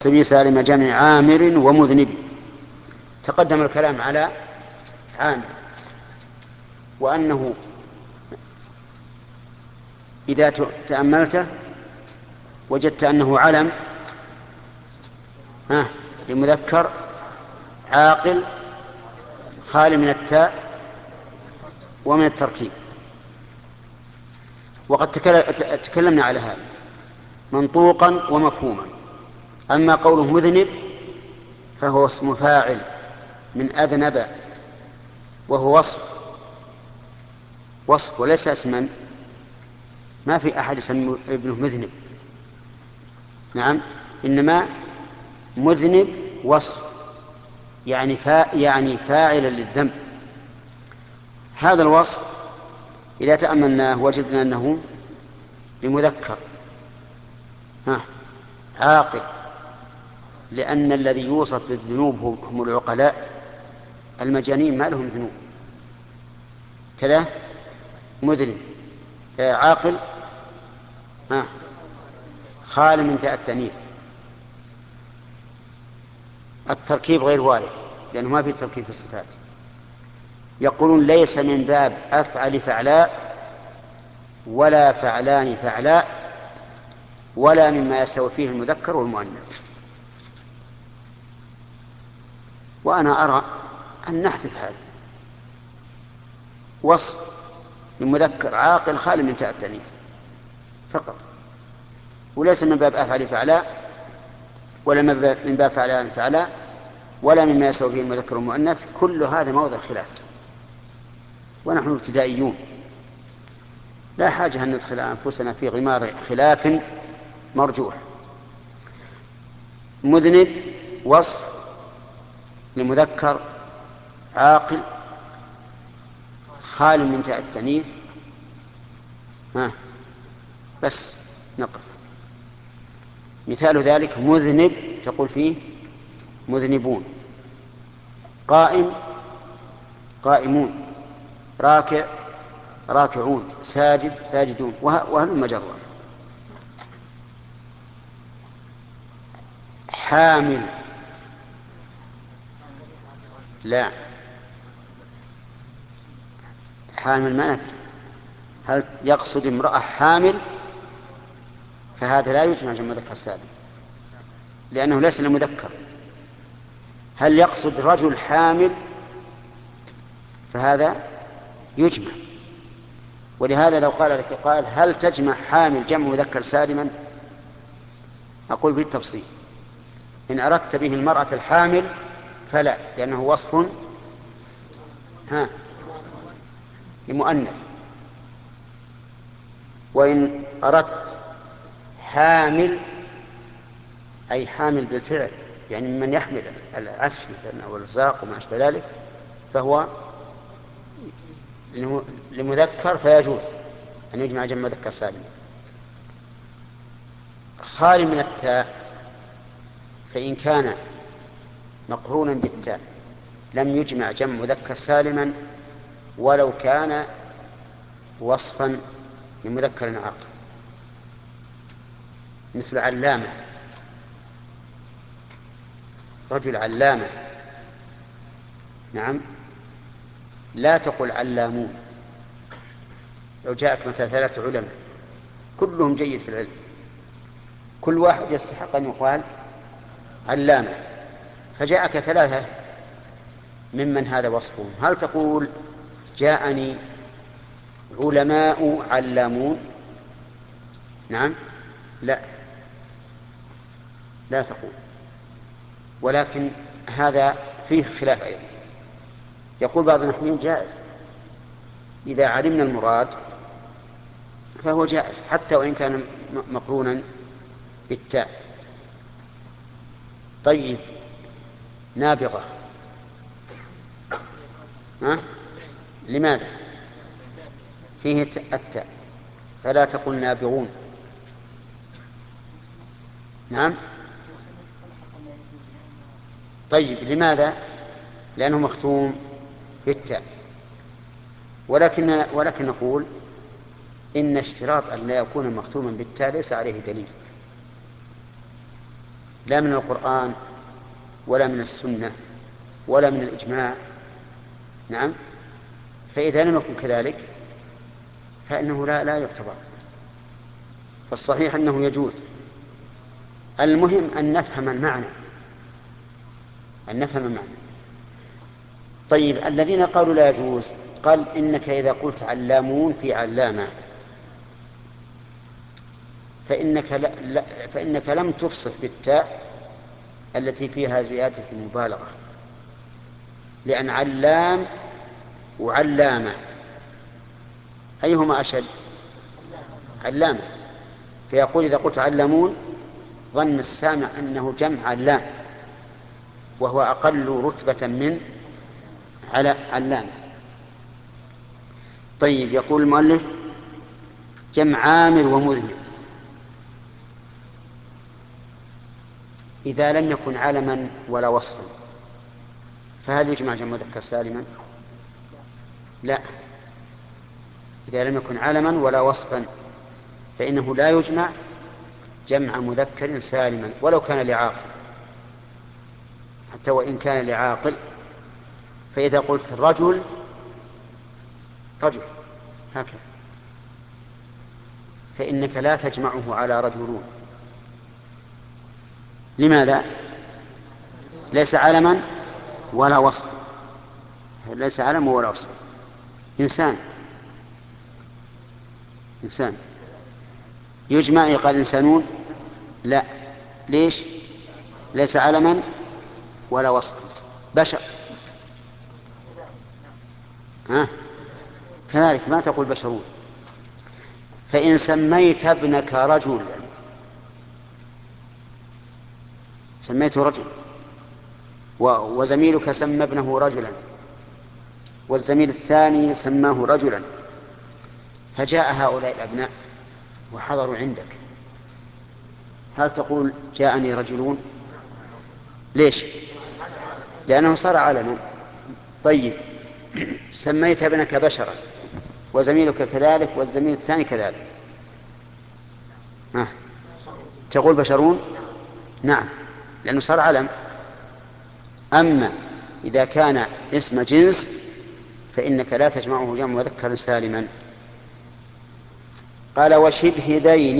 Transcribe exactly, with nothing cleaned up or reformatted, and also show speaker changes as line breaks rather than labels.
سبيل سالم جمع عامر ومذنب. تقدم الكلام على عامر وأنه إذا تأملته وجدت أنه علم ها لمذكر عاقل خالي من التاء ومن التركيب. وقد تكلمنا على هذا منطوقا ومفهوما. أما قوله مذنب فهو اسم فاعل من أذنب، وهو وصف وصف وليس اسما. ما في أحد يسمي ابنه مذنب، نعم، إنما مذنب وصف، يعني فا يعني فاعلا للذنب. هذا الوصف إذا تأملناه وجدنا أنه لمذكر ها عاقل، لأن الذي يوصف بالذنوب هم العقلاء. المجانين ما لهم ذنوب. كذا مذنب عاقل ها خال من تاء التأنيث. التركيب غير وارد لأنه ما في تركيب في الصفات. يقولون ليس من باب أفعل فعلاء ولا فعلان فعلاء ولا مما يستوي فيه المذكر والمؤنث. وأنا أرى أن نحذف هذا وصف لمذكر عاقل خال من تاء التأنيث فقط، وليس من باب أفعل فعلاء ولا من باب فعلان فعلاء ولا مما يستوي فيه المذكر والمؤنث. كل هذا موضع خلاف، ونحن ابتدائيون لا حاجة أن ندخل أنفسنا في غمار خلاف مرجوح. مذنب وصف لمذكر عاقل خال من تاء التأنيث. ها بس نقف. مثال ذلك مذنب تقول فيه مذنبون، قائم قائمون، راكع راكعون، ساجد ساجدون، وهلم جرا. حامل لا، حامل ما نكر. هل يقصد امرأة حامل؟ فهذا لا يجمع جمع مذكر سالم لأنه ليس لمذكر. هل يقصد رجل حامل؟ فهذا يجمع. ولهذا لو قال لك قال هل تجمع حامل جمع مذكر سالما؟ أقول بالتفصيل. إن أردت به المرأة الحامل فلا، لأنه وصف ها لمؤنث. وإن أردت حامل أي حامل بالفعل، يعني من يحمل العفش مثلا أو الرزاق وما أشبه ذلك، فهو لمذكر فيجوز أن يجمع جمع مذكر سالم. خالي من التاء فإن كان مقرونا بالتاء لم يجمع جمع مذكر سالما ولو كان وصفا لمذكر عاقل، مثل علامة، رجل علامة، نعم. لا تقل علامون. لو جاءك مثلا ثلاثة علماء كلهم جيد في العلم، كل واحد يستحق أن يقال علامة، فجاءك ثلاثة ممن هذا وصفهم، هل تقول جاءني علماء علامون؟ نعم، لا لا تقول. ولكن هذا فيه خلاف أيضا. يقول بعض النحويين جائز إذا علمنا المراد فهو جائز حتى وإن كان مقرونا بالتاء. طيب نابغة ها؟ لماذا؟ فيه التاء فلا تقل نابغون. نعم. طيب لماذا؟ لأنه مختوم بالتاء. ولكن ولكن نقول إن اشتراط أن لا يكون مختوما بالتاء ليس عليه دليل. لا من القرآن ولا من السنة ولا من الإجماع. نعم. فإذا لم يكن كذلك فإنه لا لا يعتبر. فالصحيح أنه يجوز. المهم أن نفهم المعنى، أن نفهم المعنى. طيب الذين قالوا لا يجوز، قال إنك إذا قلت علامون في علامة فإنك, لا لا فإنك لم تفصح بالتاء التي فيها زيادة المبالغة، لأن علام وعلامة أيهما أشد؟ علامة. فيقول إذا قلت علامون ظن السامع أنه جمع علام، وهو أقل رتبة من على علام. طيب يقول المؤلف جمع عامر ومذنب إذا لم يكن علما ولا وصفا، فهل يجمع جمع مذكر سالما؟ لا. إذا لم يكن علما ولا وصفا فإنه لا يجمع جمع مذكر سالما ولو كان لعاقل، حتى وإن كان لعاقل. فإذا قلت رجل رجل هكذا فإنك لا تجمعه على رجلون. لماذا؟ ليس علما ولا وصف، ليس علما ولا وصف. إنسان إنسان يجمع يقال إنسانون؟ لا. ليش؟ ليس علما ولا وصف. بشر ها كذلك ما تقول بشرون. فإن سميت ابنك رجلا، سميته رجل، وزميلك سمى ابنه رجلا، والزميل الثاني سماه رجلا، فجاء هؤلاء الأبناء وحضروا عندك، هل تقول جاءني رجلون؟ ليش؟ لأنه صار علما. طيب سميت ابنك بشرا وزميلك كذلك والزميل الثاني كذلك، ها تقول بشرون؟ نعم، لأنه صار علم. أما إذا كان اسم جنس فإنك لا تجمعه جمع مذكر سالما. قال وشبه ذين